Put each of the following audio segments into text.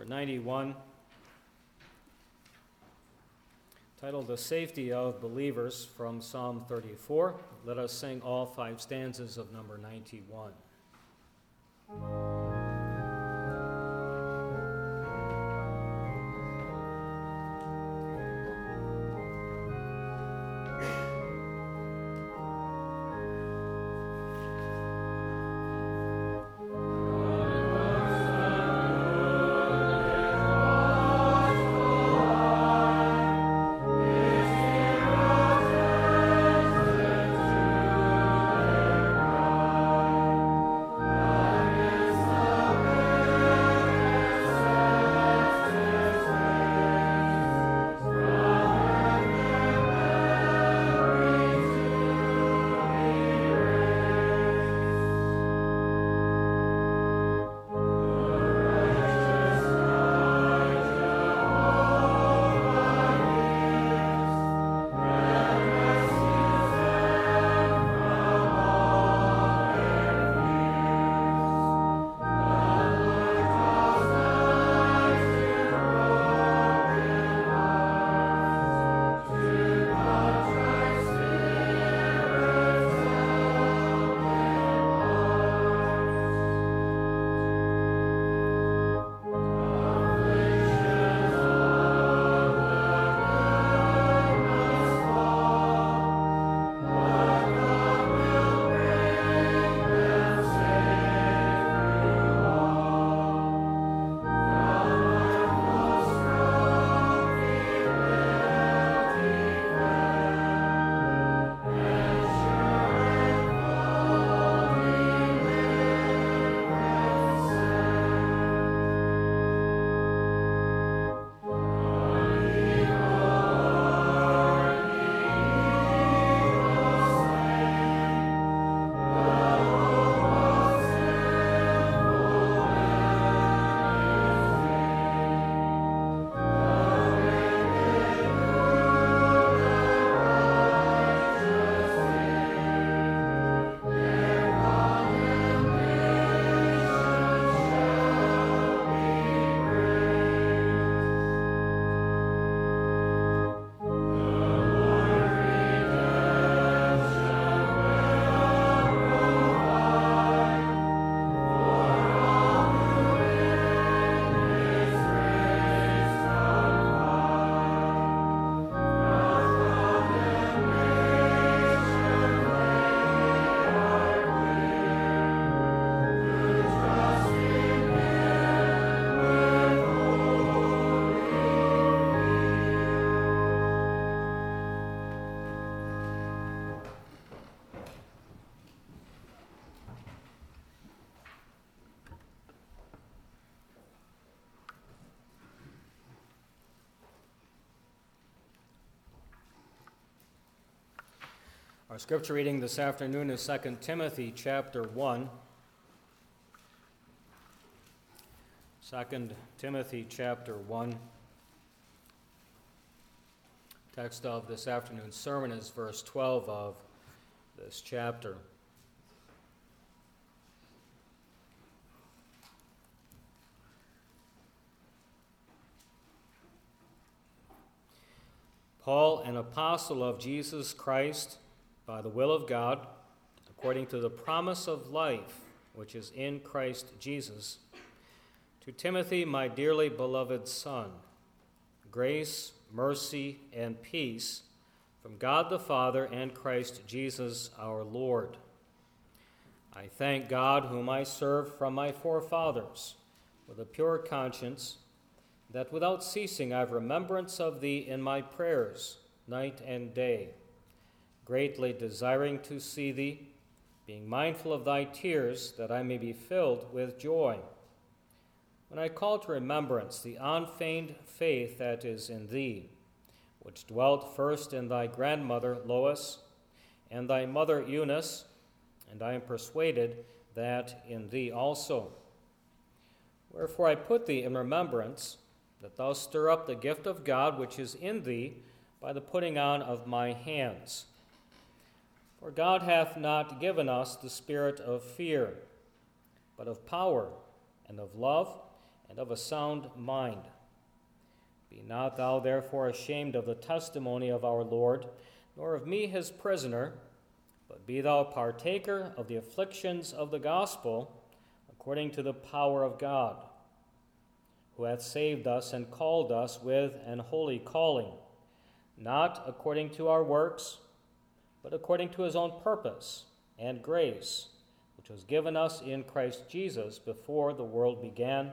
91, titled The Safety of Believers, from Psalm 34. Let us sing all 5 stanzas of number 91. Our scripture reading this afternoon is 2 Timothy chapter 1. 2 Timothy chapter 1. Text of this afternoon's sermon is verse 12 of this chapter. Paul, an apostle of Jesus Christ, by the will of God, according to the promise of life which is in Christ Jesus, to Timothy, my dearly beloved son, grace, mercy, and peace from God the Father and Christ Jesus our Lord. I thank God, whom I serve from my forefathers, with a pure conscience, that without ceasing I have remembrance of thee in my prayers, night and day, greatly desiring to see thee, being mindful of thy tears, that I may be filled with joy. When I call to remembrance the unfeigned faith that is in thee, which dwelt first in thy grandmother Lois and thy mother Eunice, and I am persuaded that in thee also. Wherefore I put thee in remembrance, that thou stir up the gift of God which is in thee by the putting on of my hands. For God hath not given us the spirit of fear, but of power and of love and of a sound mind. Be not thou therefore ashamed of the testimony of our Lord, nor of me his prisoner, but be thou partaker of the afflictions of the gospel, according to the power of God, who hath saved us and called us with an holy calling, not according to our works, but according to his own purpose and grace, which was given us in Christ Jesus before the world began,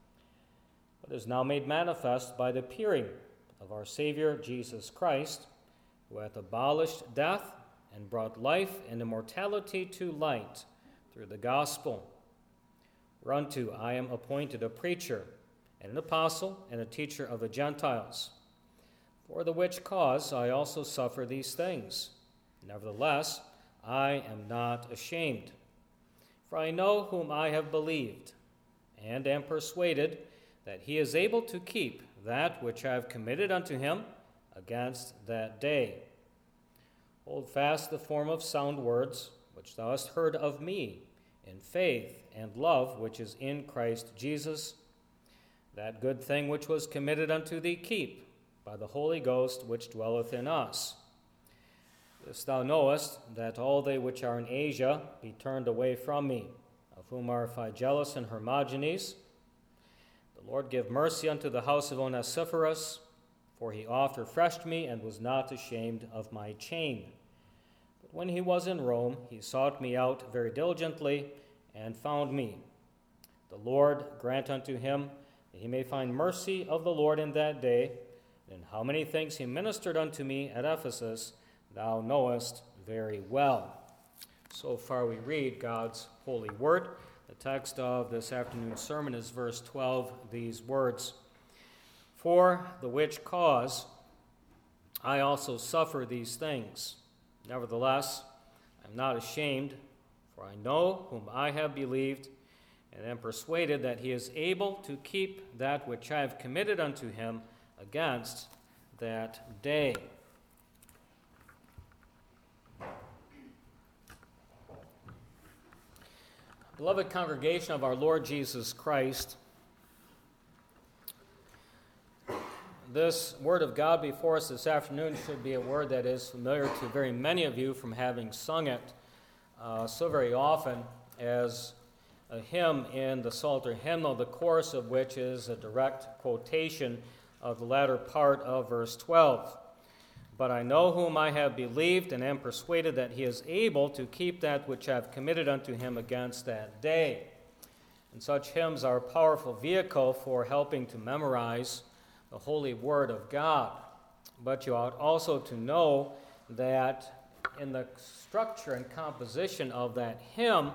but is now made manifest by the appearing of our Savior Jesus Christ, who hath abolished death and brought life and immortality to light through the gospel, whereunto I am appointed a preacher and an apostle and a teacher of the Gentiles, for the which cause I also suffer these things. Nevertheless, I am not ashamed, for I know whom I have believed, and am persuaded that he is able to keep that which I have committed unto him against that day. Hold fast the form of sound words, which thou hast heard of me, in faith and love which is in Christ Jesus. That good thing which was committed unto thee keep, by the Holy Ghost which dwelleth in us. This thou knowest, that all they which are in Asia be turned away from me, of whom are Phygellus and Hermogenes. The Lord give mercy unto the house of Onesiphorus, for he oft refreshed me, and was not ashamed of my chain. But when he was in Rome, he sought me out very diligently, and found me. The Lord grant unto him that he may find mercy of the Lord in that day. And how many things he ministered unto me at Ephesus, thou knowest very well. So far we read God's holy word. The text of this afternoon's sermon is verse 12, these words: For the which cause I also suffer these things. Nevertheless, I am not ashamed, for I know whom I have believed, and am persuaded that he is able to keep that which I have committed unto him against that day. Beloved congregation of our Lord Jesus Christ, this word of God before us this afternoon should be a word that is familiar to very many of you from having sung it so very often as a hymn in the Psalter hymnal, the chorus of which is a direct quotation of the latter part of verse 12. But I know whom I have believed, and am persuaded that he is able to keep that which I have committed unto him against that day. And such hymns are a powerful vehicle for helping to memorize the holy word of God. But you ought also to know that in the structure and composition of that hymn,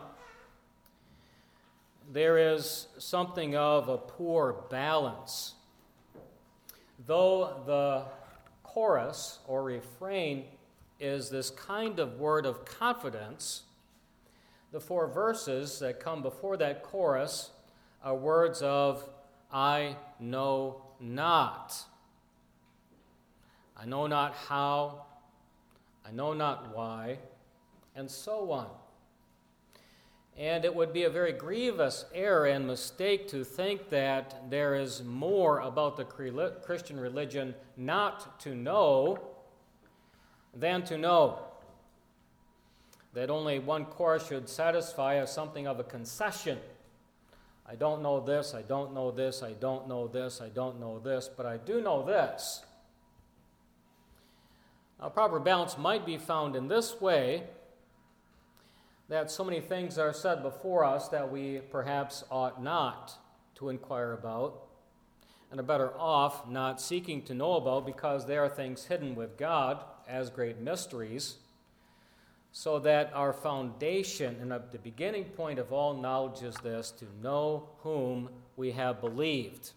there is something of a poor balance. Though the chorus or refrain is this kind of word of confidence, the four verses that come before that chorus are words of I know not. I know not how, I know not why, and so on. And it would be a very grievous error and mistake to think that there is more about the Christian religion not to know than to know. That only one chorus should satisfy as something of a concession. I don't know this, I don't know this, I don't know this, I don't know this, but I do know this. Now, proper balance might be found in this way, that so many things are said before us that we perhaps ought not to inquire about, and are better off not seeking to know about, because they are things hidden with God as great mysteries, so that our foundation and the beginning point of all knowledge is this: to know whom we have believed,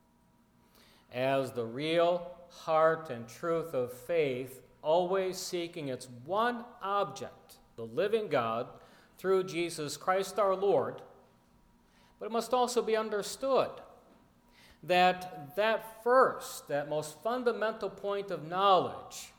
as the real heart and truth of faith, always seeking its one object, the living God, through Jesus Christ our Lord. But it must also be understood that that most fundamental point of knowledge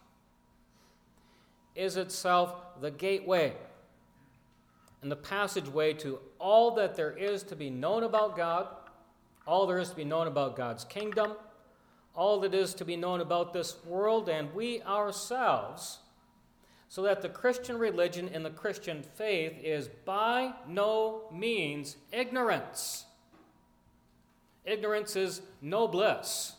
is itself the gateway and the passageway to all that there is to be known about God all there is to be known about God's kingdom, all that is to be known about this world and we ourselves, so that the Christian religion and the Christian faith is by no means ignorance. Ignorance is no bliss,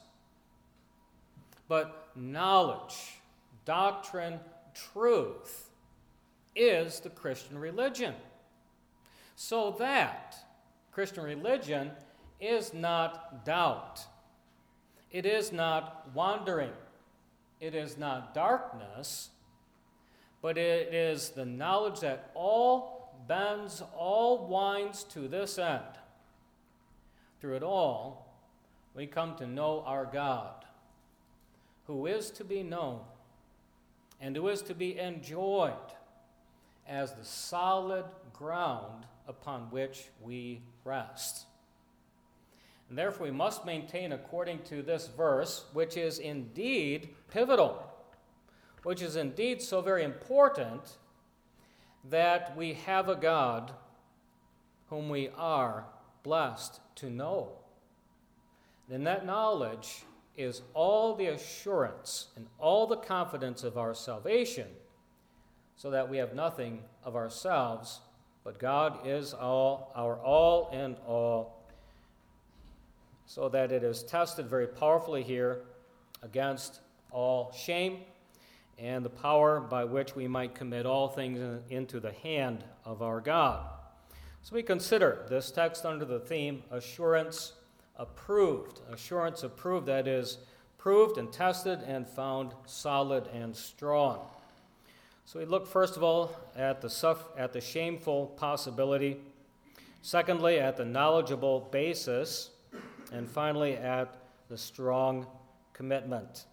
but knowledge, doctrine, truth is the Christian religion. So that Christian religion is not doubt. It is not wandering. It is not darkness, but it is the knowledge that all bends, all winds to this end. Through it all, we come to know our God, who is to be known and who is to be enjoyed as the solid ground upon which we rest. And therefore, we must maintain, according to this verse, which is indeed pivotal, which is indeed so very important, that we have a God whom we are blessed to know. Then that knowledge is all the assurance and all the confidence of our salvation, so that we have nothing of ourselves, but God is our all and all, so that it is tested very powerfully here against all shame and the power by which we might commit all things into the hand of our God. So we consider this text under the theme assurance approved. Assurance approved, that is, proved and tested and found solid and strong. So we look first of all at the shameful possibility, secondly at the knowledgeable basis, and finally at the strong commitment.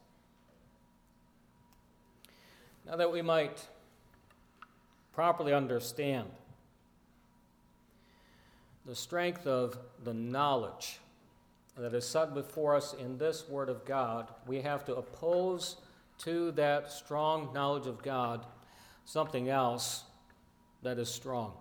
Now that we might properly understand the strength of the knowledge that is set before us in this Word of God, we have to oppose to that strong knowledge of God something else that is strong.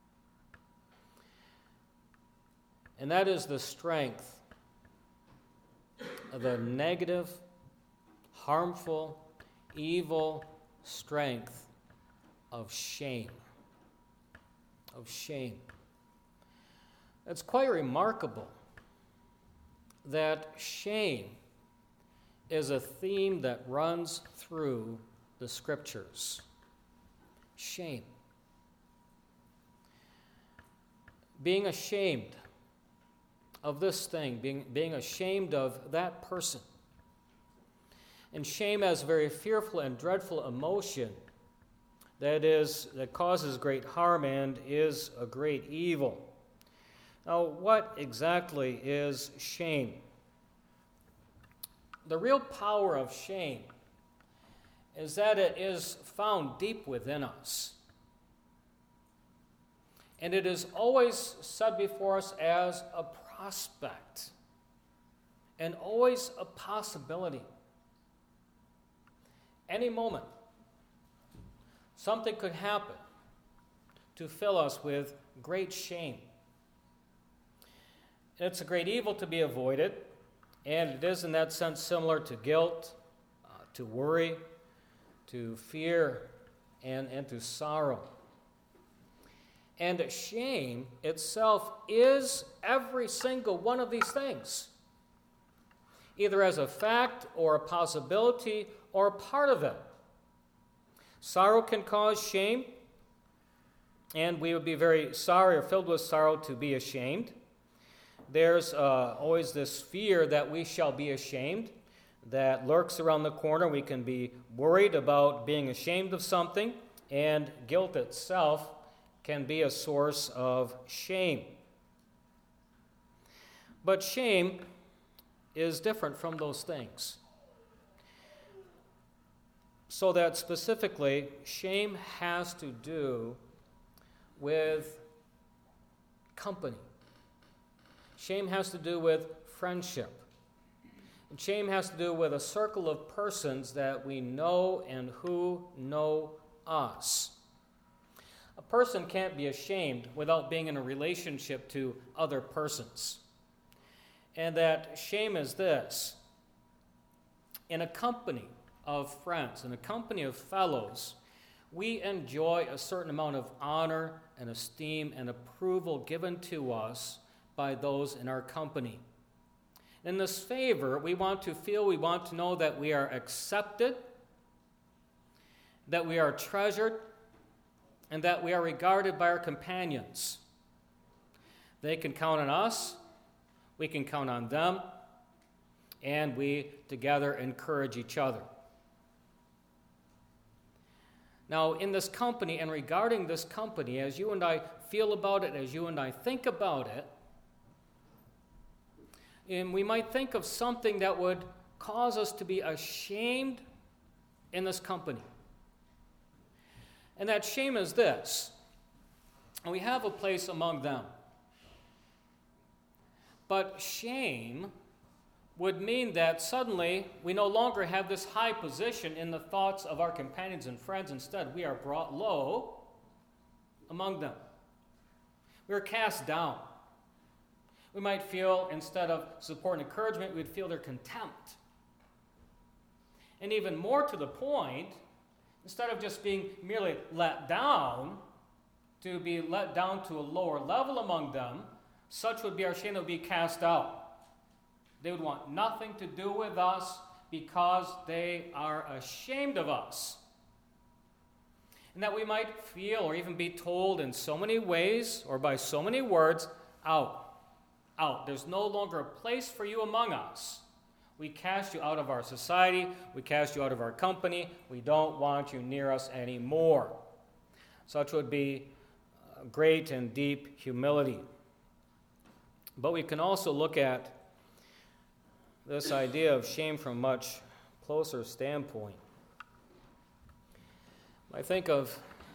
And that is the strength of the negative, harmful, evil strength of shame. Of shame. It's quite remarkable that shame is a theme that runs through the Scriptures. Shame. Being ashamed of this thing, being ashamed of that person. And shame as a very fearful and dreadful emotion that causes great harm and is a great evil. Now, what exactly is shame? The real power of shame is that it is found deep within us. And it is always set before us as a prospect and always a possibility. Any moment, something could happen to fill us with great shame. It's a great evil to be avoided, and it is in that sense similar to guilt, to worry, to fear, and to sorrow. And shame itself is every single one of these things, either as a fact or a possibility or a part of it. Sorrow can cause shame, and we would be very sorry or filled with sorrow to be ashamed. There's always this fear that we shall be ashamed that lurks around the corner. We can be worried about being ashamed of something, and guilt itself can be a source of shame. But shame is different from those things. So that specifically, shame has to do with company. Shame has to do with friendship. And shame has to do with a circle of persons that we know and who know us. A person can't be ashamed without being in a relationship to other persons. And that shame is this: in a company of friends, in a company of fellows, we enjoy a certain amount of honor and esteem and approval given to us by those in our company. In this favor, we want to know that we are accepted, that we are treasured, and that we are regarded by our companions. They can count on us, we can count on them, and we together encourage each other. Now, in this company and regarding this company, as you and I feel about it, as you and I think about it, and we might think of something that would cause us to be ashamed in this company. And that shame is this: and we have a place among them. But shame would mean that suddenly we no longer have this high position in the thoughts of our companions and friends. Instead, we are brought low among them. We are cast down. We might feel, instead of support and encouragement, we'd feel their contempt. And even more to the point, instead of just being merely let down, to be let down to a lower level among them, such would be our shame, that would be cast out. They would want nothing to do with us because they are ashamed of us. And that we might feel or even be told in so many ways or by so many words, out. There's no longer a place for you among us. We cast you out of our society. We cast you out of our company. We don't want you near us anymore. Such would be great and deep humility. But we can also look at this idea of shame from a much closer standpoint. I think of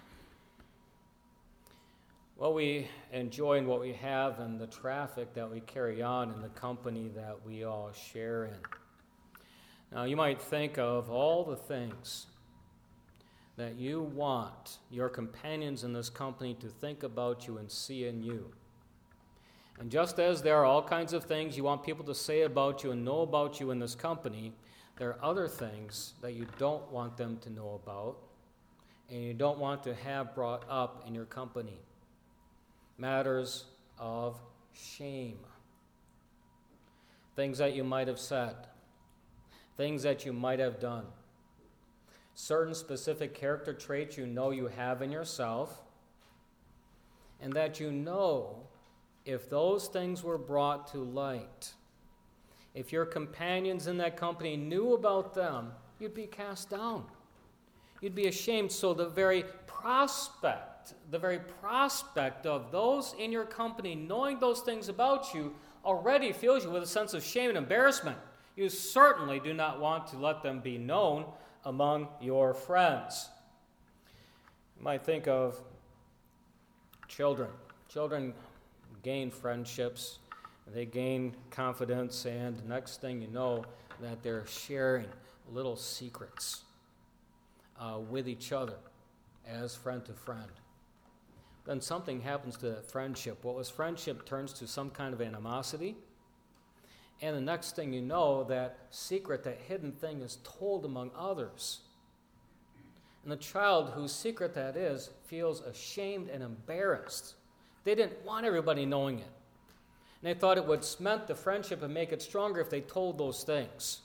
what we enjoy and what we have and the traffic that we carry on in the company that we all share in. Now, you might think of all the things that you want your companions in this company to think about you and see in you. And just as there are all kinds of things you want people to say about you and know about you in this company, there are other things that you don't want them to know about and you don't want to have brought up in your company. Matters of shame. Things that you might have said. Things that you might have done. Certain specific character traits you know you have in yourself, and that you know, if those things were brought to light, if your companions in that company knew about them, you'd be cast down. You'd be ashamed. So the very prospect of those in your company knowing those things about you already fills you with a sense of shame and embarrassment. You certainly do not want to let them be known among your friends. You might think of children. Children gain friendships, they gain confidence, and next thing you know, that they're sharing little secrets with each other as friend to friend. Then something happens to that friendship. What was friendship turns to some kind of animosity, and the next thing you know, that secret, that hidden thing is told among others. And the child whose secret that is feels ashamed and embarrassed. They didn't want everybody knowing it. And they thought it would cement the friendship and make it stronger if they told those things.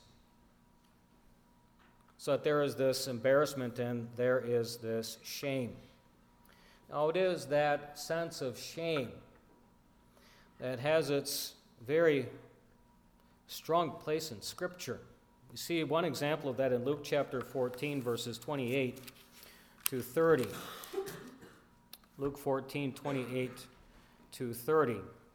So that there is this embarrassment and there is this shame. Now, it is that sense of shame that has its very strong place in Scripture. You see one example of that in Luke chapter 14, verses 28 to 30. Luke 14, 28 to 30.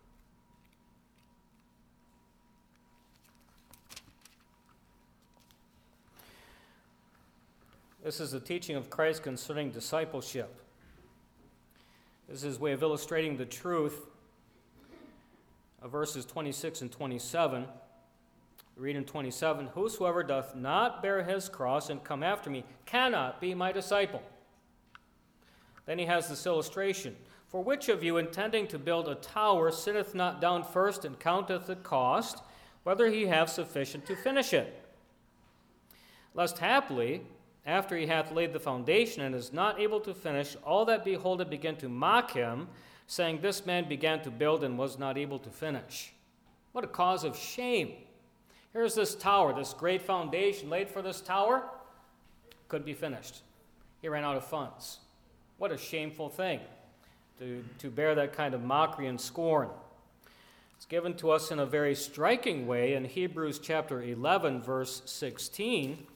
This is the teaching of Christ concerning discipleship. This is his way of illustrating the truth of verses 26 and 27. We read in 27, "Whosoever doth not bear his cross and come after me cannot be my disciple." Then he has this illustration. For which of you, intending to build a tower, sitteth not down first and counteth the cost, whether he have sufficient to finish it? Lest haply, after he hath laid the foundation and is not able to finish, all that behold it begin to mock him, saying, This man began to build and was not able to finish. What a cause of shame. Here's this tower, this great foundation laid for this tower, couldn't be finished. He ran out of funds. What a shameful thing to bear that kind of mockery and scorn. It's given to us in a very striking way in Hebrews chapter 11, verse 16.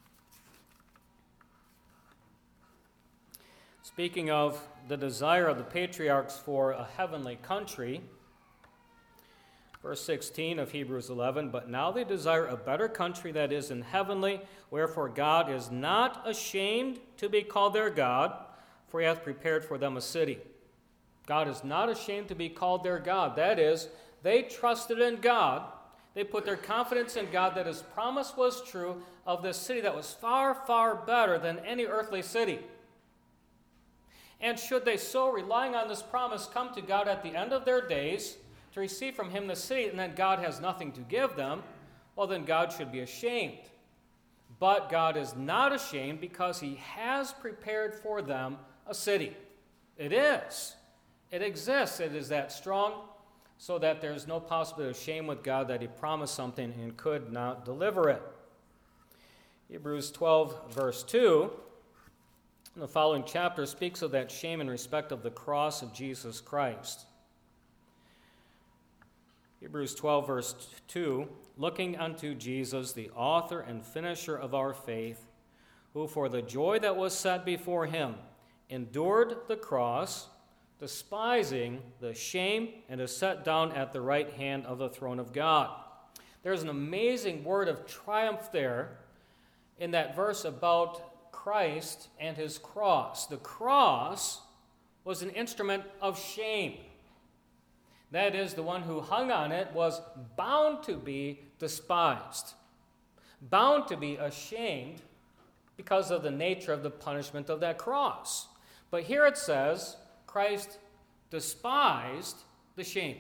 Speaking of the desire of the patriarchs for a heavenly country, verse 16 of Hebrews 11, But now they desire a better country that is in heavenly, wherefore God is not ashamed to be called their God, for he hath prepared for them a city. God is not ashamed to be called their God. That is, they trusted in God. They put their confidence in God that his promise was true of this city that was far, far better than any earthly city. And should they so, relying on this promise, come to God at the end of their days to receive from him the city, and then God has nothing to give them, well, then God should be ashamed. But God is not ashamed because he has prepared for them a city. It is. It exists. It is that strong, so that there's no possibility of shame with God that he promised something and could not deliver it. Hebrews 12, verse 2, in the following chapter, speaks of that shame in respect of the cross of Jesus Christ. Hebrews 12, verse 2, Looking unto Jesus, the author and finisher of our faith, who for the joy that was set before him endured the cross, despising the shame, and is set down at the right hand of the throne of God. There's an amazing word of triumph there in that verse about Christ and his cross. The cross was an instrument of shame. That is, the one who hung on it was bound to be despised, bound to be ashamed because of the nature of the punishment of that cross. But here it says, Christ despised the shame.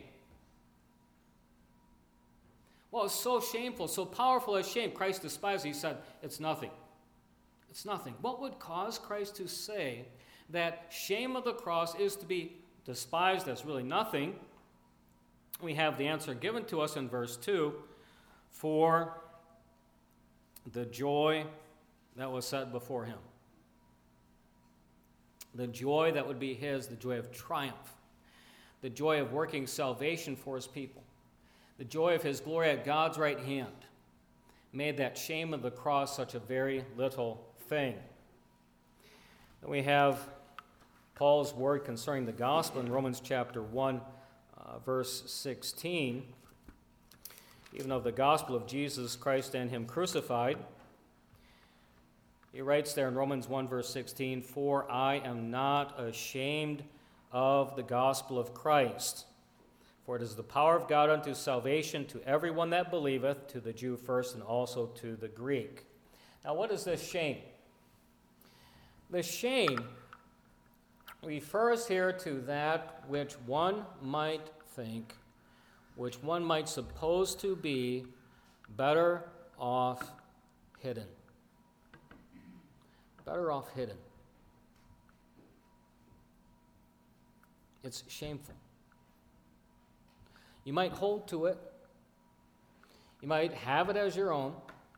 Well, it's so shameful, so powerful as shame. Christ despised it. He said, it's nothing. It's nothing. What would cause Christ to say that shame of the cross is to be despised as really nothing? We have the answer given to us in verse 2, for the joy that was set before him. The joy that would be his, the joy of triumph, the joy of working salvation for his people, the joy of his glory at God's right hand, made that shame of the cross such a very little thing. Then we have Paul's word concerning the gospel in Romans chapter 1, verse 16, even of the gospel of Jesus Christ and him crucified. He writes there in Romans 1, verse 16, For I am not ashamed of the gospel of Christ, for it is the power of God unto salvation to everyone that believeth, to the Jew first and also to the Greek. Now, what is this shame? The shame refers here to that which one might think, which one might suppose to be better off hidden. Better off hidden. It's shameful. You might hold to it. You might have it as your own,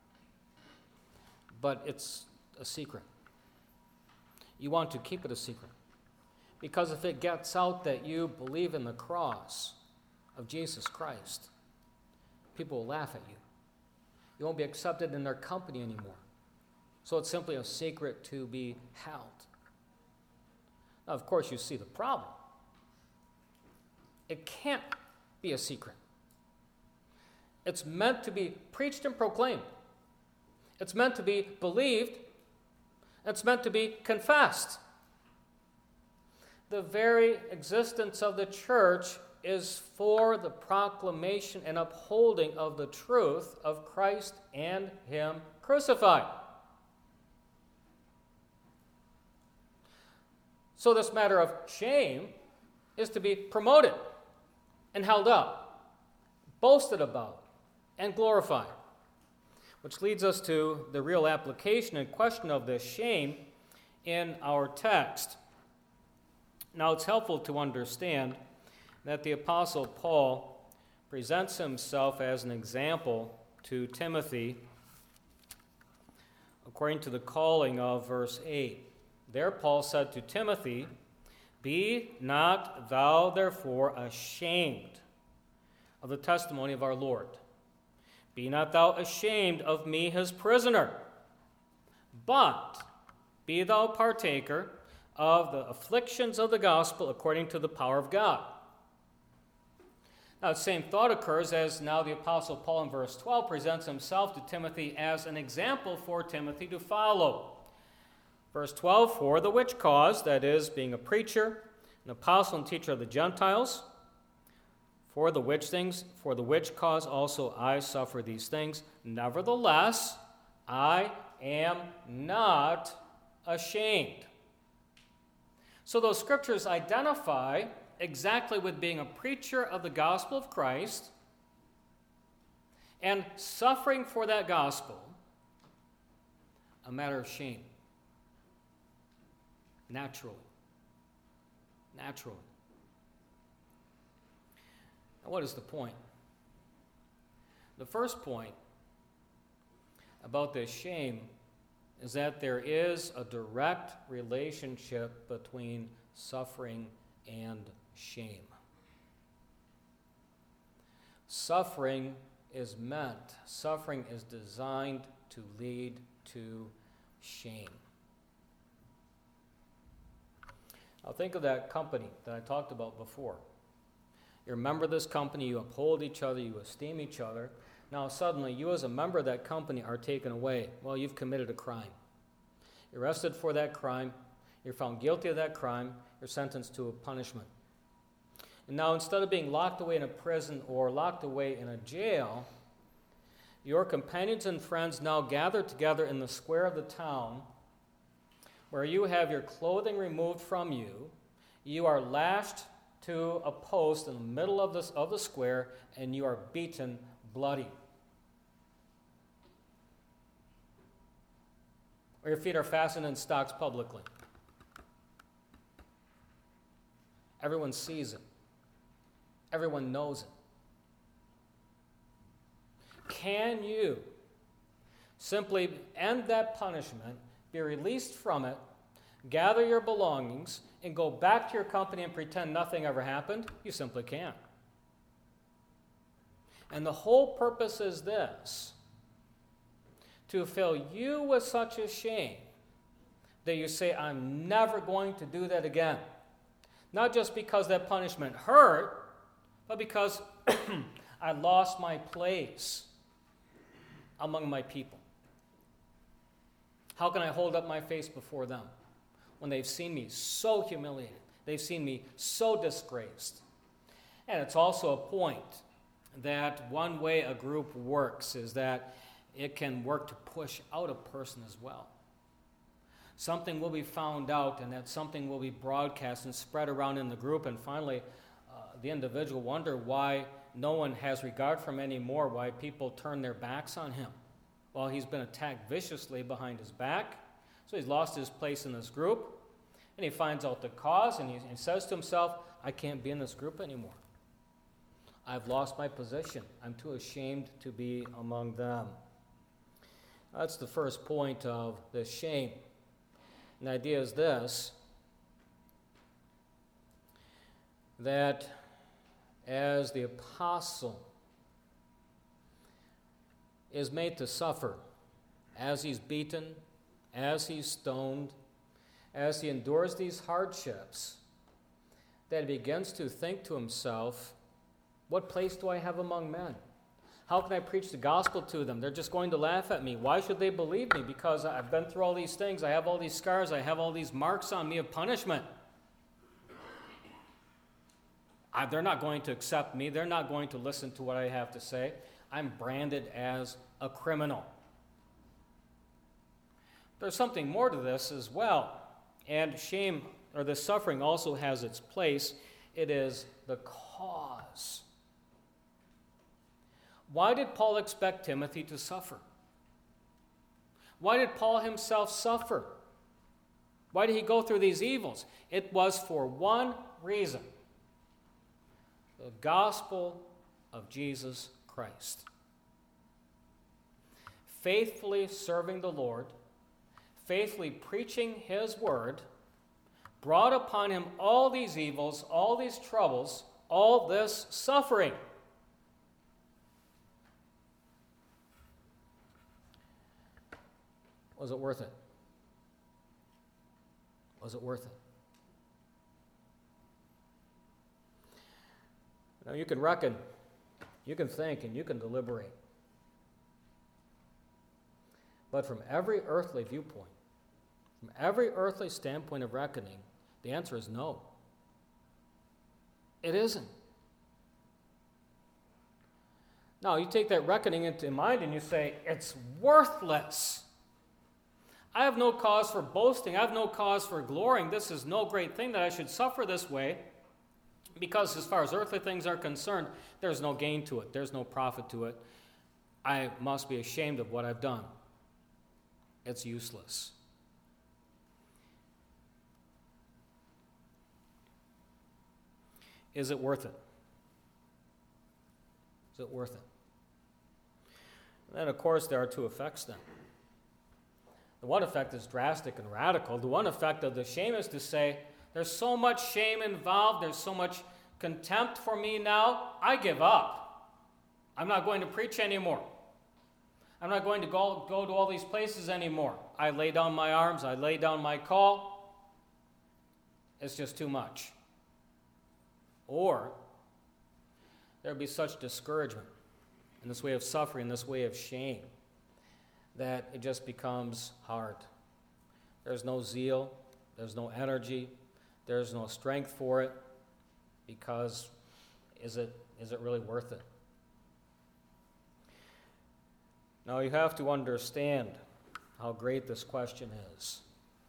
but it's a secret. You want to keep it a secret. Because if it gets out that you believe in the cross of Jesus Christ, people will laugh at you. You won't be accepted in their company anymore. So it's simply a secret to be held. Now, of course, you see the problem. It can't be a secret. It's meant to be preached and proclaimed. It's meant to be believed. It's meant to be confessed. The very existence of the church is for the proclamation and upholding of the truth of Christ and him crucified. So this matter of shame is to be promoted and held up, boasted about, and glorified. Which leads us to the real application and question of this shame in our text. Now, it's helpful to understand that the Apostle Paul presents himself as an example to Timothy according to the calling of verse 8. There Paul said to Timothy, "Be not thou therefore ashamed of the testimony of our Lord. Be not thou ashamed of me, his prisoner, but be thou partaker of the afflictions of the gospel according to the power of God." Now, the same thought occurs as now the Apostle Paul in verse 12 presents himself to Timothy as an example for Timothy to follow. Verse 12, "For the which cause," that is, being a preacher, an apostle and teacher of the Gentiles, "for the which cause also I suffer these things. Nevertheless, I am not ashamed." So those scriptures identify exactly with being a preacher of the gospel of Christ and suffering for that gospel a matter of shame. Naturally. Now, what is the point? The first point about this shame is that there is a direct relationship between suffering and shame. Suffering is designed to lead to shame. Now think of that company that I talked about before. You remember this company, you uphold each other, you esteem each other. Now suddenly you as a member of that company are taken away. Well, you've committed a crime. You're arrested for that crime. You're found guilty of that crime. You're sentenced to a punishment. And now instead of being locked away in a prison or locked away in a jail, your companions and friends now gather together in the square of the town where you have your clothing removed from you. You are lashed to a post in the middle of the square, and you are beaten bloody. Or your feet are fastened in stocks publicly. Everyone sees it. Everyone knows it. Can you simply end that punishment, be released from it, gather your belongings, and go back to your company and pretend nothing ever happened? You simply can't. And the whole purpose is this: to fill you with such a shame that you say, "I'm never going to do that again." Not just because that punishment hurt, but because I lost my place among my people. How can I hold up my face before them when they've seen me so humiliated? They've seen me so disgraced. And it's also a point that one way a group works is that it can work to push out a person as well. Something will be found out, and that something will be broadcast and spread around in the group, and finally the individual wonder why no one has regard for him anymore, why people turn their backs on him. Well, he's been attacked viciously behind his back, so he's lost his place in this group, and he finds out the cause, and he says to himself, "I can't be in this group anymore. I've lost my position. I'm too ashamed to be among them." That's the first point of the shame. And the idea is this, that as the apostle is made to suffer, as he's beaten, as he's stoned, as he endures these hardships, that he begins to think to himself, what place do I have among men? How can I preach the gospel to them? They're just going to laugh at me. Why should they believe me? Because I've been through all these things. I have all these scars. I have all these marks on me of punishment. They're not going to accept me. They're not going to listen to what I have to say. I'm branded as a criminal. There's something more to this as well. And shame, or the suffering, also has its place it is the cause. Why did Paul expect Timothy to suffer? Why did Paul himself suffer? Why did he go through these evils? It was for one reason: the gospel of Jesus Christ. Faithfully serving the Lord, faithfully preaching his word, brought upon him all these evils, all these troubles, all this suffering. Was it worth it? Was it worth it? Now you can reckon, you can think, and you can deliberate. But from every earthly viewpoint, from every earthly standpoint of reckoning, the answer is no. It isn't. Now, you take that reckoning into mind and you say, it's worthless. I have no cause for boasting. I have no cause for glorying. This is no great thing that I should suffer this way, because as far as earthly things are concerned, there's no gain to it. There's no profit to it. I must be ashamed of what I've done. It's useless. Is it worth it? Is it worth it? And then, of course, there are two effects then. The one effect is drastic and radical. The one effect of the shame is to say, there's so much shame involved, there's so much contempt for me now, I give up. I'm not going to preach anymore. I'm not going to go to all these places anymore. I lay down my arms, I lay down my call. It's just too much. Or there'd be such discouragement in this way of suffering, this way of shame, that it just becomes hard. There's no zeal, there's no energy, there's no strength for it, because is it really worth it? Now you have to understand how great this question is.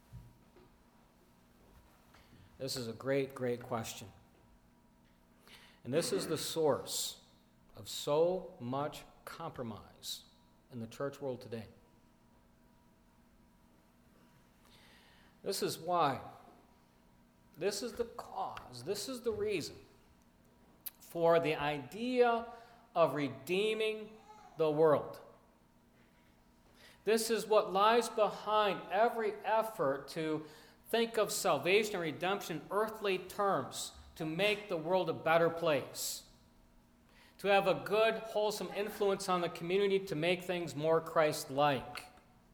This is a great, great question. And this is the source of so much compromise in the church world today. This is why. This is the cause. This is the reason for the idea of redeeming the world. This is what lies behind every effort to think of salvation and redemption in earthly terms, to make the world a better place, to have a good, wholesome influence on the community, to make things more Christ-like.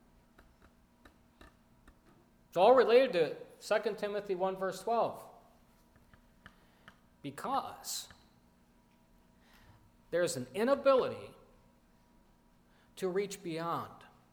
It's all related to 2 Timothy 1, verse 12. Because there's an inability to reach beyond.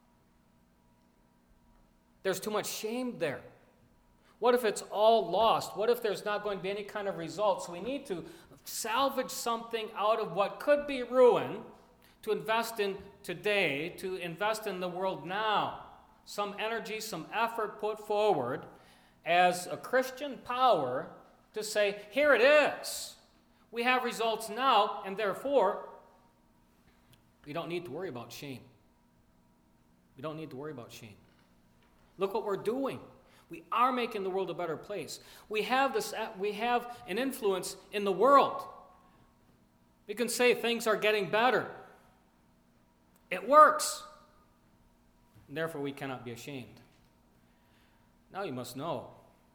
There's too much shame there. What if it's all lost? What if there's not going to be any kind of result? So we need to salvage something out of what could be ruin to invest in today, to invest in the world now. Some energy, some effort put forward as a Christian power to say, here it is. We have results now, and therefore, we don't need to worry about shame. We don't need to worry about shame. Look what we're doing. We are making the world a better place. We have an influence in the world. We can say things are getting better. It works. And therefore, we cannot be ashamed. Now you must know,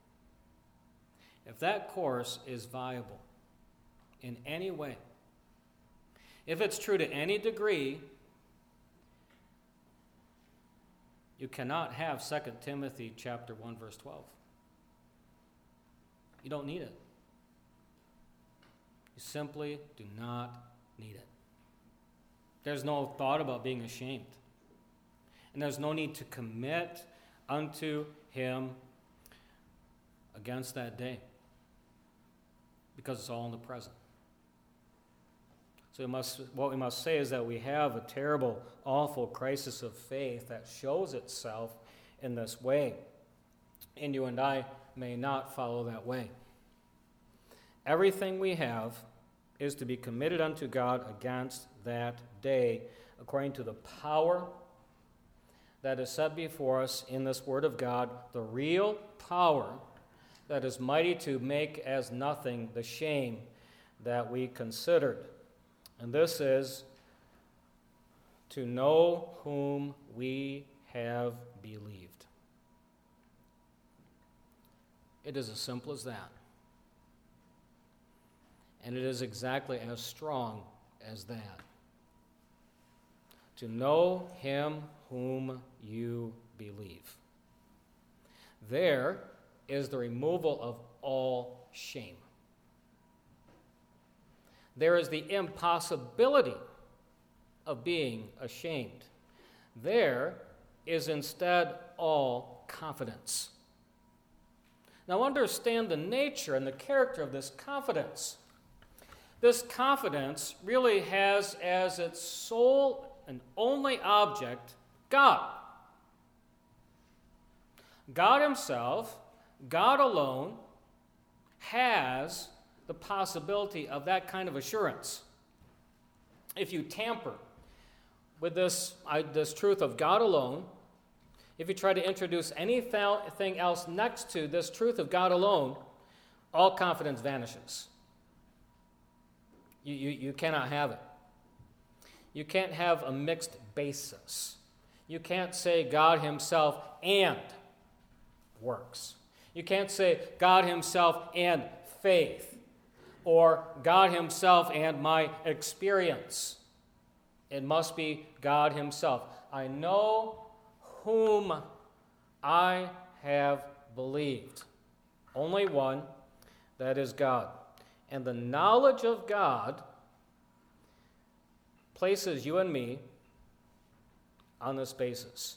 if that course is viable in any way, if it's true to any degree, you cannot have 2 Timothy chapter 1, verse 12. You don't need it. You simply do not need it. There's no thought about being ashamed. And there's no need to commit unto him against that day, because it's all in the present. So what we must say is that we have a terrible, awful crisis of faith that shows itself in this way. And you and I may not follow that way. everything we have is to be committed unto God against that day, according to the power that is set before us in this Word of God, the real power that is mighty to make as nothing the shame that we considered. And this is to know whom we have believed. It is as simple as that. And it is exactly as strong as that. To know him whom you believe. There is the removal of all shame. There is the impossibility of being ashamed. There is instead all confidence. Now understand the nature and the character of this confidence. This confidence really has as its sole and only object God. God himself, God alone, has the possibility of that kind of assurance. If you tamper with this truth of God alone, if you try to introduce anything else next to this truth of God alone, all confidence vanishes. You cannot have it. You can't have a mixed basis. You can't say God himself and works. You can't say God himself and faith, or God himself and my experience. It must be God himself. I know whom I have believed. Only one, that is God. And the knowledge of God places you and me on this basis.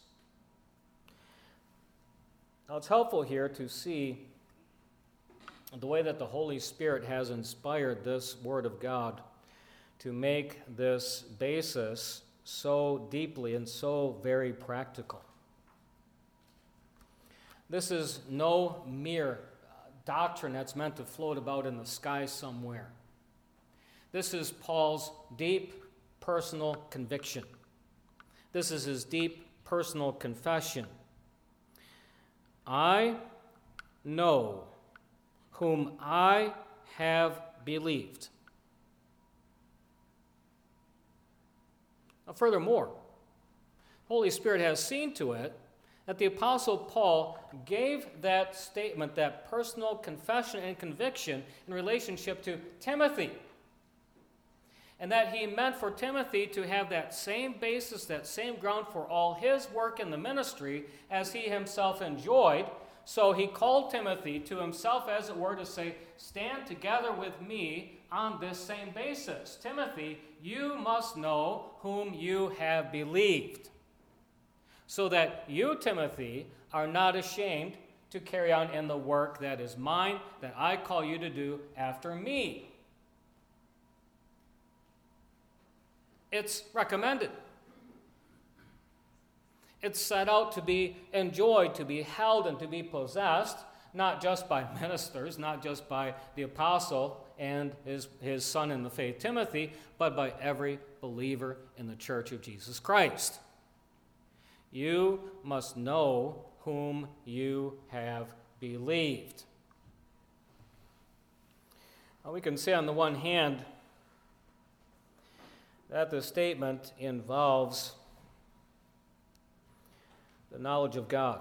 Now it's helpful here to see the way that the Holy Spirit has inspired this Word of God to make this basis so deeply and so very practical. This is no mere doctrine that's meant to float about in the sky somewhere. This is Paul's deep personal conviction. This is his deep personal confession. I know whom I have believed. Now, furthermore, Holy Spirit has seen to it that the Apostle Paul gave that statement, that personal confession and conviction in relationship to Timothy. And that he meant for Timothy to have that same basis, that same ground for all his work in the ministry as he himself enjoyed. So he called Timothy to himself, as it were, to say, stand together with me on this same basis. Timothy, you must know whom you have believed, so that you, Timothy, are not ashamed to carry on in the work that is mine, that I call you to do after me. It's recommended. It's set out to be enjoyed, to be held, and to be possessed, not just by ministers, not just by the apostle and his son in the faith, Timothy, but by every believer in the church of Jesus Christ. You must know whom you have believed. Now, we can say on the one hand that the statement involves the knowledge of God.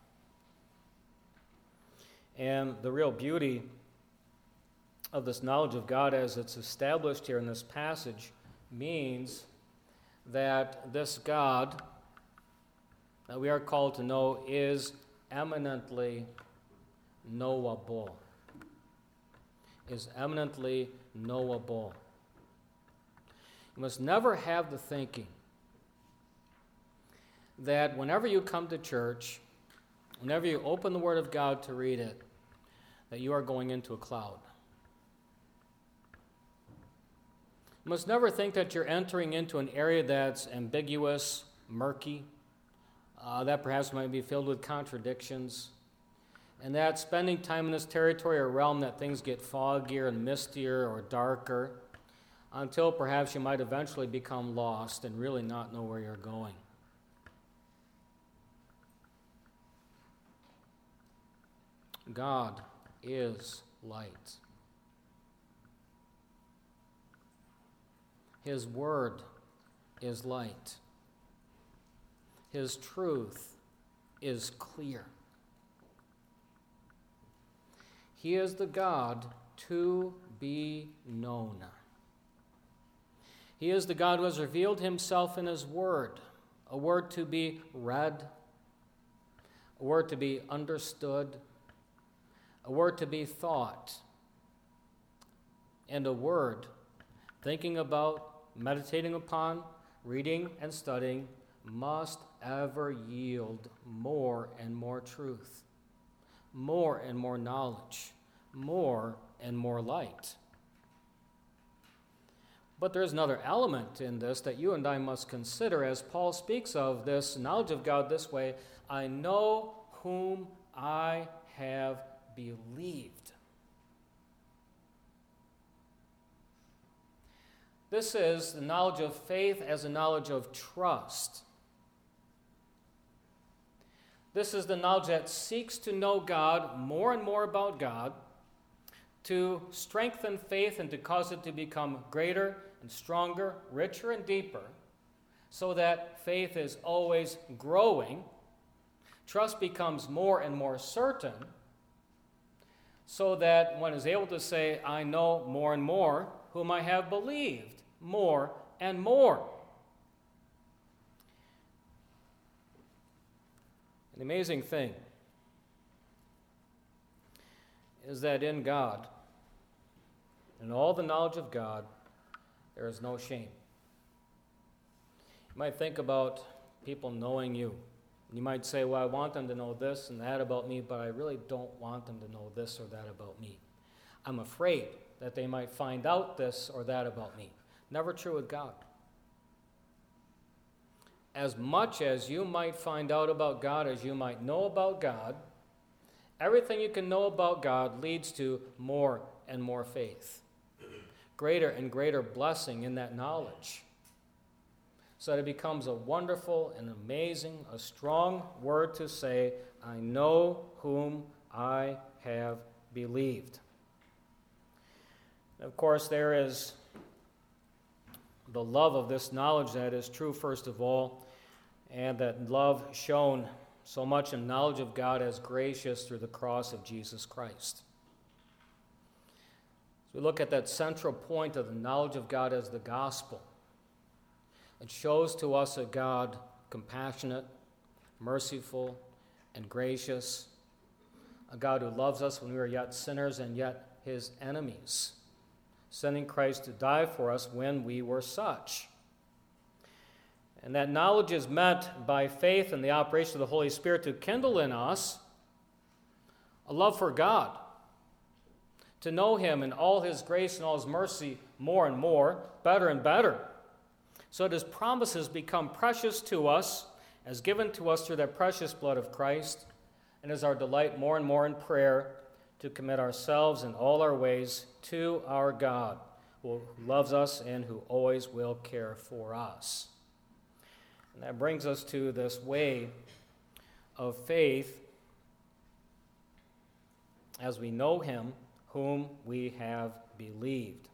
And the real beauty of this knowledge of God as it's established here in this passage means that this God that we are called to know is eminently knowable. Is eminently knowable. You must never have the thinking that whenever you come to church, whenever you open the Word of God to read it, that you are going into a cloud. You must never think that you're entering into an area that's ambiguous, murky, that perhaps might be filled with contradictions. and that spending time in this territory or realm that things get foggier and mistier or darker until perhaps you might eventually become lost and really not know where you're going. God is light. His word is light. His truth is clear. He is the God to be known. He is the God who has revealed himself in his word, a word to be read, a word to be understood, a word to be thought, and a word thinking about, meditating upon, reading and studying must ever yield more and more truth, more and more knowledge, more and more light. But there's another element in this that you and I must consider as Paul speaks of this knowledge of God this way: I know whom I have believed. This is the knowledge of faith as a knowledge of trust. This is the knowledge that seeks to know God, more and more about God, to strengthen faith and to cause it to become greater and stronger, richer and deeper, so that faith is always growing. Trust becomes more and more certain, so that one is able to say, I know more and more whom I have believed, more and more. An amazing thing is that in God, in all the knowledge of God, there is no shame. You might think about people knowing you. You might say, well, I want them to know this and that about me, but I really don't want them to know this or that about me. I'm afraid that they might find out this or that about me. Never true with God. As much as you might find out about God as you might know about God, everything you can know about God leads to more and more faith, greater and greater blessing in that knowledge, so that it becomes a wonderful and amazing, a strong word to say, I know whom I have believed. Of course, there is the love of this knowledge that is true, first of all, and that love shown so much in knowledge of God as gracious through the cross of Jesus Christ. As we look at that central point of the knowledge of God as the gospel, it shows to us a God compassionate, merciful, and gracious, a God who loves us when we are yet sinners and yet his enemies, sending Christ to die for us when we were such. And that knowledge is meant by faith and the operation of the Holy Spirit to kindle in us a love for God, to know him in all his grace and all his mercy more and more, better and better, so that his promises become precious to us, as given to us through that precious blood of Christ, and is our delight more and more in prayer to commit ourselves in all our ways to our God, who loves us and who always will care for us. And that brings us to this way of faith as we know him whom we have believed.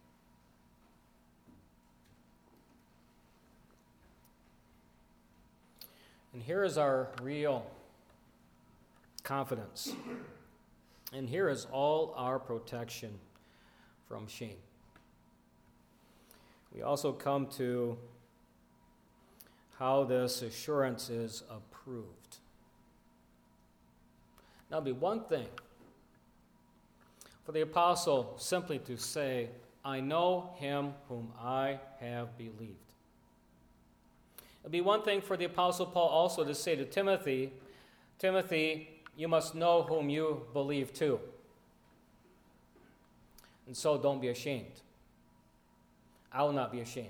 And here is our real confidence. And here is all our protection from shame. We also come to how this assurance is approved. Now, it'd be one thing for the apostle simply to say, I know him whom I have believed. It'd be one thing for the apostle Paul also to say to Timothy, Timothy, you must know whom you believe too. And so don't be ashamed. I will not be ashamed.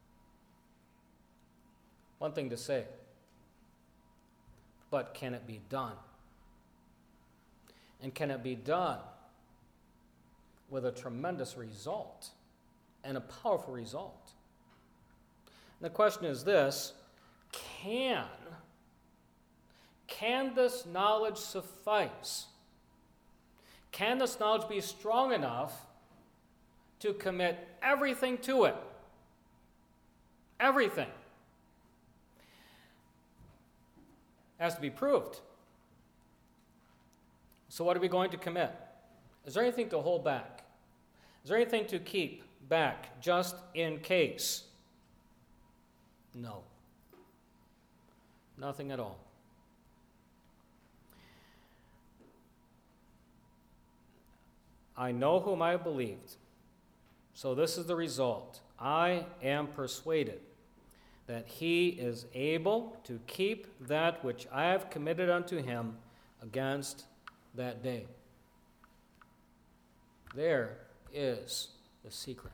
One thing to say, but can it be done? And can it be done with a tremendous result and a powerful result? And the question is this: can this knowledge suffice? Can this knowledge be strong enough to commit everything to it? Everything has to be proved. So what are we going to commit? Is there anything to hold back? Is there anything to keep back just in case? No. Nothing at all. I know whom I have believed. So this is the result. I am persuaded that he is able to keep that which I have committed unto him against that day. There is the secret.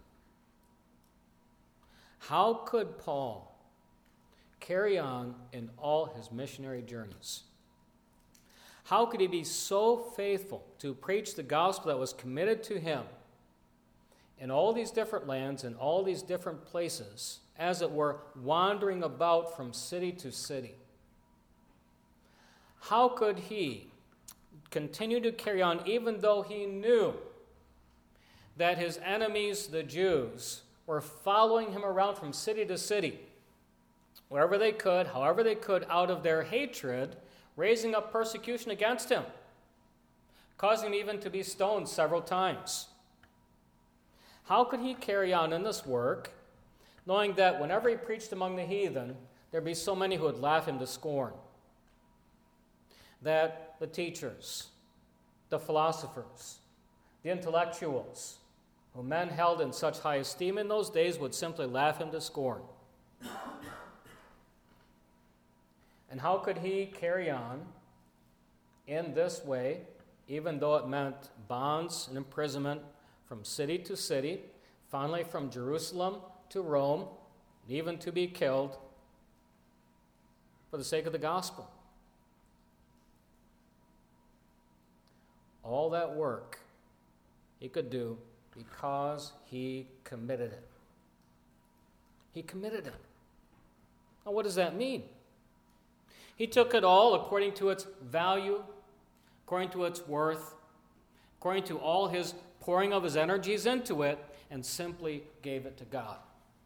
How could Paul carry on in all his missionary journeys? How could he be so faithful to preach the gospel that was committed to him in all these different lands and all these different places, as it were, wandering about from city to city? How could he continue to carry on even though he knew that his enemies, the Jews, were following him around from city to city, wherever they could, however they could, out of their hatred, raising up persecution against him, causing him even to be stoned several times? How could he carry on in this work, knowing that whenever he preached among the heathen, there'd be so many who would laugh him to scorn? That the teachers, the philosophers, the intellectuals, whom men held in such high esteem in those days, would simply laugh him to scorn. And how could he carry on in this way, even though it meant bonds and imprisonment from city to city, finally from Jerusalem to Rome, and even to be killed for the sake of the gospel? All that work he could do because he committed it. He committed it. Now, what does that mean? He took it all according to its value, according to its worth, according to all his pouring of his energies into it, and simply gave it to God.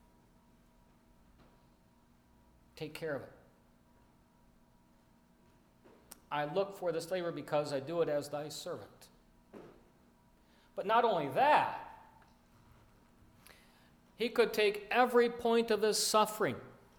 Take care of it. I look for this labor because I do it as thy servant. But not only that, he could take every point of his suffering,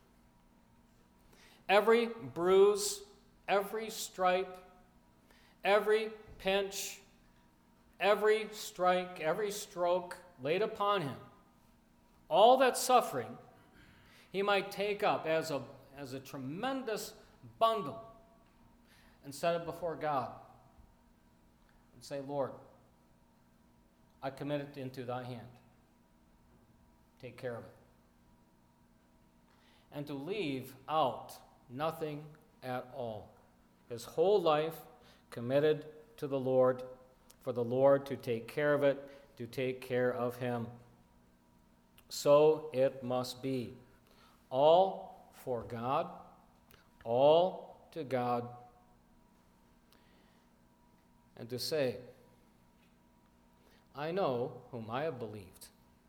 every bruise, every stripe, every pinch, every strike, every stroke laid upon him, all that suffering, he might take up as a tremendous bundle and set it before God and say, Lord, I commit it into thy hand. Take care of it. And to leave out nothing at all. His whole life committed to the Lord, for the Lord to take care of it, to take care of him. So it must be. All for God, all to God. And to say, I know whom I have believed.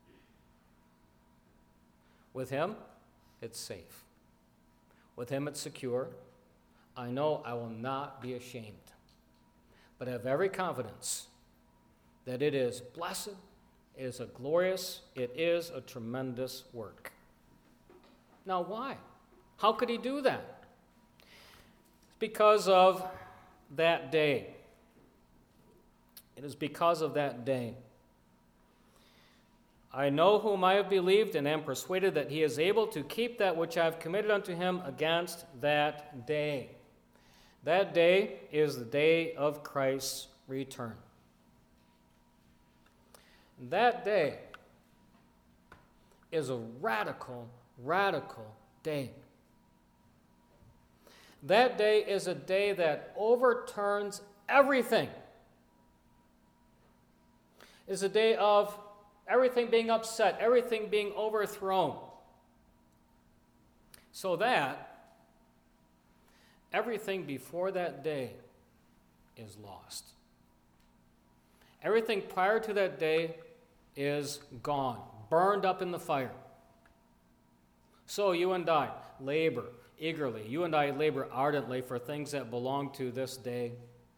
With him, it's safe. With him, it's secure. I know I will not be ashamed, but have every confidence that it is blessed, it is a glorious, it is a tremendous work. Now, why? How could he do that? It's because of that day. It is because of that day. I know whom I have believed, and am persuaded that he is able to keep that which I have committed unto him against that day. That day is the day of Christ's return. That day is a radical, radical day. That day is a day that overturns everything is a day of everything being upset, everything being overthrown, so that everything before that day is lost. Everything prior to that day is gone, burned up in the fire. So you and I labor eagerly. You and I labor ardently for things that belong to this day.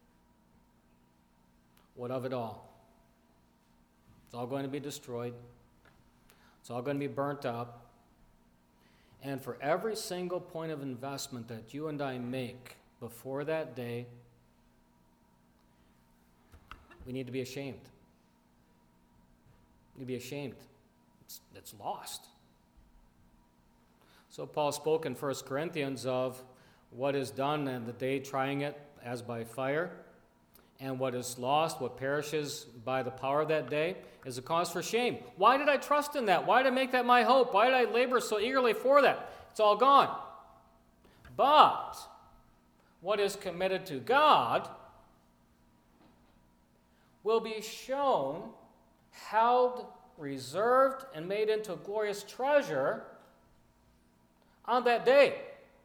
What of it all? It's all going to be destroyed. It's all going to be burnt up. And for every single point of investment that you and I make before that day, we need to be ashamed. We need to be ashamed. It's lost. So Paul spoke in 1 Corinthians of what is done in the day, trying it as by fire, and what is lost, what perishes by the power of that day, is a cause for shame. Why did I trust in that? Why did I make that my hope? Why did I labor so eagerly for that? It's all gone. But what is committed to God will be shown, held, reserved, and made into a glorious treasure on that day.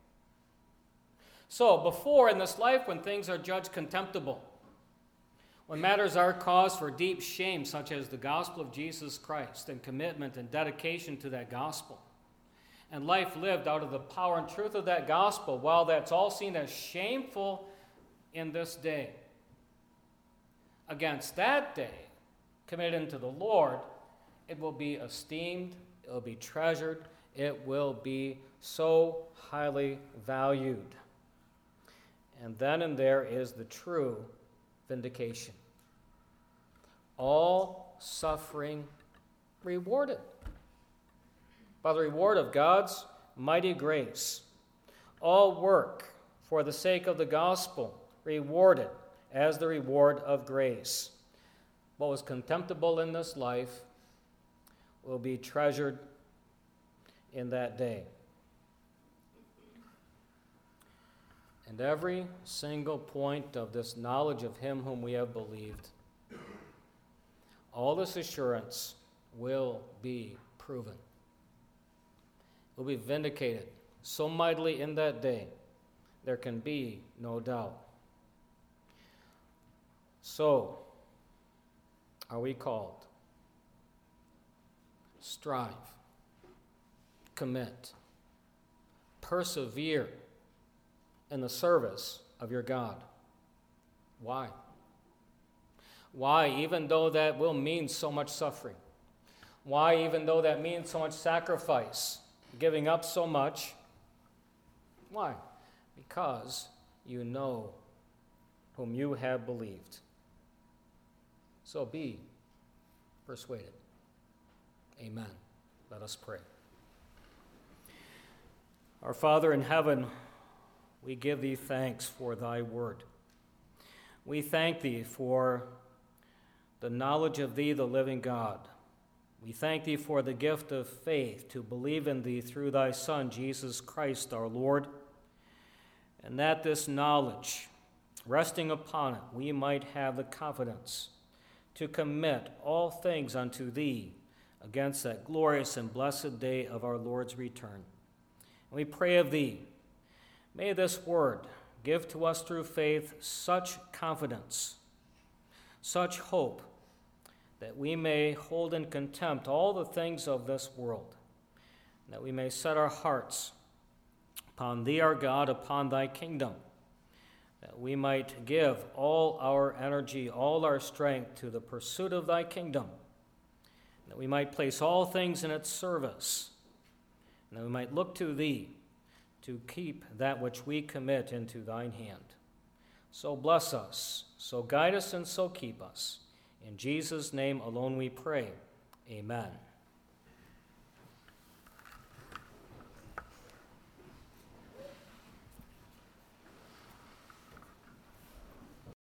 So before in this life, when things are judged contemptible, when matters are cause for deep shame, such as the gospel of Jesus Christ and commitment and dedication to that gospel, and life lived out of the power and truth of that gospel, while that's all seen as shameful in this day, against that day, committed unto the Lord, it will be esteemed, it will be treasured, it will be so highly valued. And then and there is the true vindication. All suffering rewarded by the reward of God's mighty grace. All work for the sake of the gospel rewarded as the reward of grace. What was contemptible in this life will be treasured in that day. And every single point of this knowledge of him whom we have believed, all this assurance will be proven. Will be vindicated so mightily in that day, there can be no doubt. So, are we called? Strive, commit, persevere in the service of your God. Why? Why, even though that will mean so much suffering? Why, even though that means so much sacrifice, giving up so much? Why? Because you know whom you have believed. So be persuaded. Amen. Let us pray. Our Father in heaven, we give thee thanks for thy word. We thank thee for the knowledge of thee, the living God. We thank thee for the gift of faith to believe in thee through thy Son, Jesus Christ our Lord, and that this knowledge, resting upon it, we might have the confidence to commit all things unto thee against that glorious and blessed day of our Lord's return. And we pray of thee, may this word give to us through faith such confidence, such hope, that we may hold in contempt all the things of this world, that we may set our hearts upon thee, our God, upon thy kingdom, that we might give all our energy, all our strength to the pursuit of thy kingdom, that we might place all things in its service, and that we might look to thee to keep that which we commit into thine hand. So bless us, so guide us, and so keep us. In Jesus' name alone we pray. Amen.